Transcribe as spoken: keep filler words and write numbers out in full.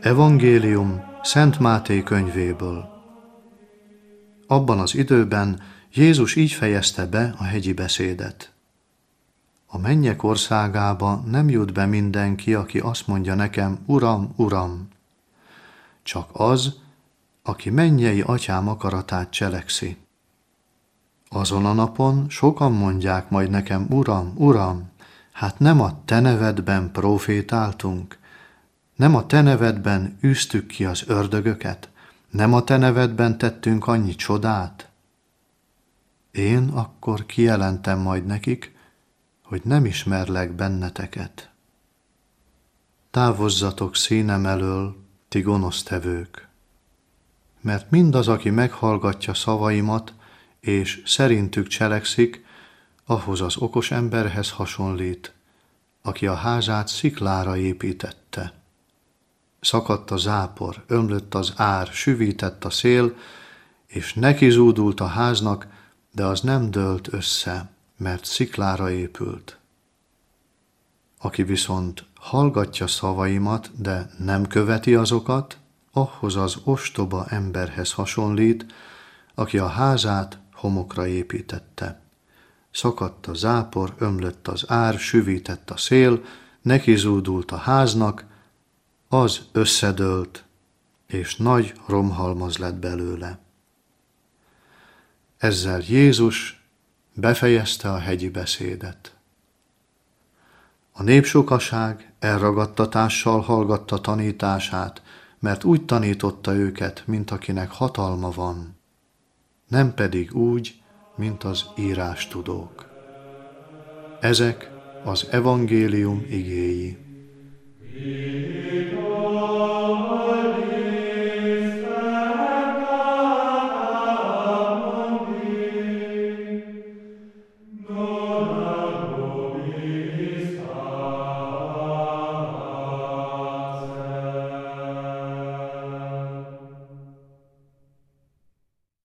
Evangélium Szent Máté könyvéből. Abban az időben Jézus így fejezte be a hegyi beszédet. A mennyek országába nem jut be mindenki, aki azt mondja nekem, Uram, Uram, csak az, aki mennyei atyám akaratát cselekszi. Azon a napon sokan mondják majd nekem, Uram, Uram, hát nem a te nevedben profétáltunk, nem a te nevedben űztük ki az ördögöket, nem a te nevedben tettünk annyi csodát? Én akkor kijelentem majd nekik, hogy nem ismerlek benneteket. Távozzatok színem elől, ti gonosztevők, mert mindaz, aki meghallgatja szavaimat, és szerintük cselekszik, ahhoz az okos emberhez hasonlít, aki a házát sziklára építette. Szakadt a zápor, ömlött az ár, süvített a szél, és nekizúdult a háznak, de az nem dőlt össze, mert sziklára épült. Aki viszont hallgatja szavaimat, de nem követi azokat, ahhoz az ostoba emberhez hasonlít, aki a házát homokra építette. Szakadt a zápor, ömlött az ár, süvített a szél, nekizúdult a háznak, az összedőlt, és nagy romhalmaz lett belőle. Ezzel Jézus befejezte a hegyi beszédet. A népsokaság elragadtatással hallgatta tanítását, mert úgy tanította őket, mint akinek hatalma van, nem pedig úgy, mint az írástudók. Ezek az evangélium igéi.